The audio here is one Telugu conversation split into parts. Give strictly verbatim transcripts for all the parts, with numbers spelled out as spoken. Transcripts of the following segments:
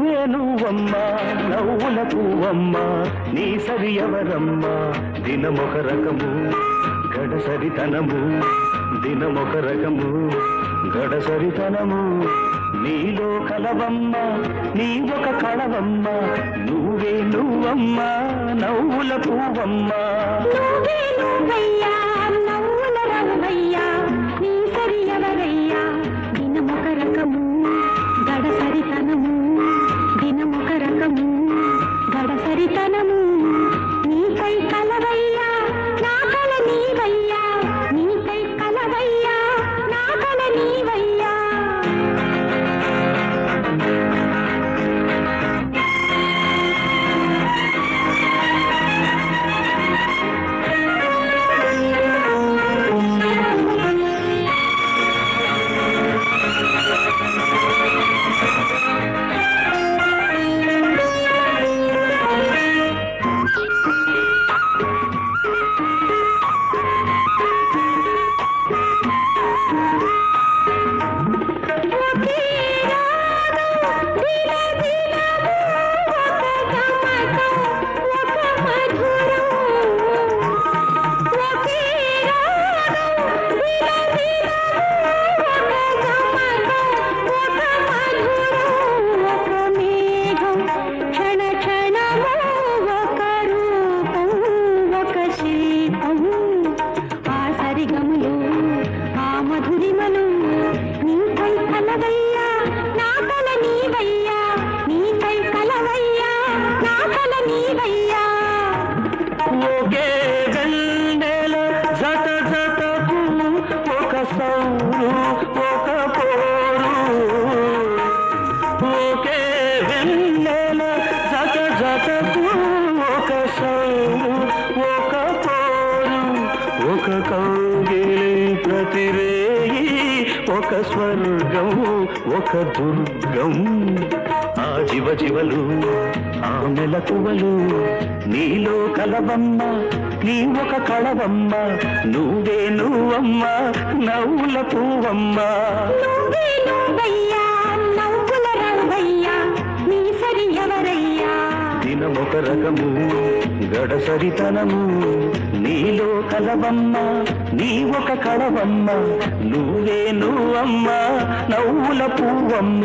నువ్వే నువ్వమ్మా నవ్వుల పువ్వమ్మా నీ సరి ఎవరమ్మా దినమొక రకము గడసరితనము దినమొక రకము గడసరితనము నీలో కలవమ్మ నీ ఒక కళవమ్మ నువ్వే నువ్వమ్మా నవ్వుల పువ్వమ్మా నువ్వే నువ్వయ్యా నవ్వుల రవ్వయ్యా నీ సరి ఎవరయ్యా దినమొక రకము గడసరితనము దినమొక రకము గడసరితనము నీకై కలవయ్యా నా కల నీవయ్యా నీకై కలవయ్యా నా కల నీవయ్యా ఒక స్వర్గం ఒక దుర్గం ఆ జీవ జీవలు ఆ మెలకువలు నీలో కలవమ్మ నీ ఒక కళవమ్మ నువ్వే నువ్వమ్మ నవ్వుల పువ్వమ్మ నువ్వే నువ్వయ్యా నవ్వుల రవ్వయ్యా నీ సరి ఎవరయ్యా దినమొక రకము గడసరితనము నీలో కలవమ్మ నీ ఒక కళవమ్మ నువ్వే నువ్వమ్మ నవ్వుల పువ్వమ్మ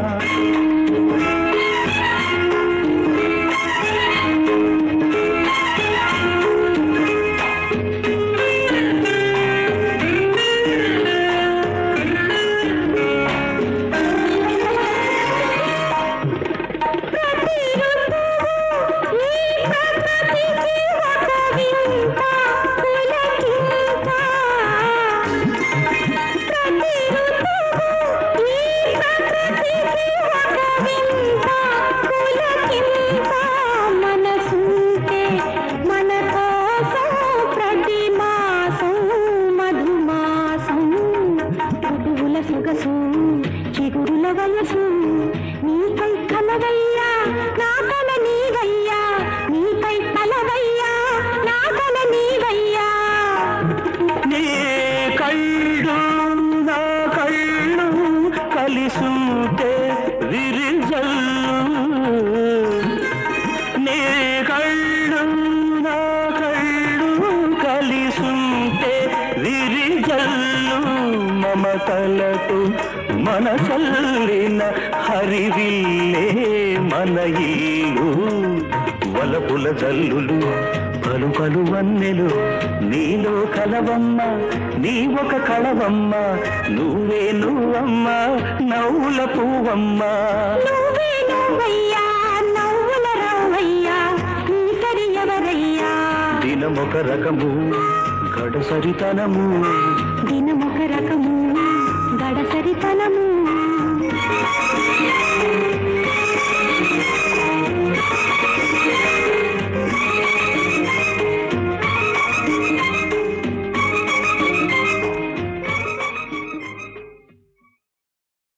చిగురుల వయసు నీకై కలవయ్యా నా కల నీవయ్యా నీకై కలవయ్యా నా కల నీవయ్యా నీ కళ్ళు నా కళ్ళు కలిసుంటే విరిజల్లు నీ కళ్ళు నా కళ్ళు కలిసుంటే విరిజల్లు మమతలతో మనసల్లిన హరివిల్లే మన ఇల్లు వలపుల జల్లులు పలు పలు వన్నెలు నీలో కలవమ్మ నీ ఒక కళవమ్మ నువ్వే నువ్వమ్మ నవ్వుల పువ్వమ్మ నువ్వే నువ్వయ్యా నవ్వుల రవ్వయ్యా నీ సరి ఎవరయ్యా దినమొక రకము గడసరితనము దినమొక రకము గడసరితనము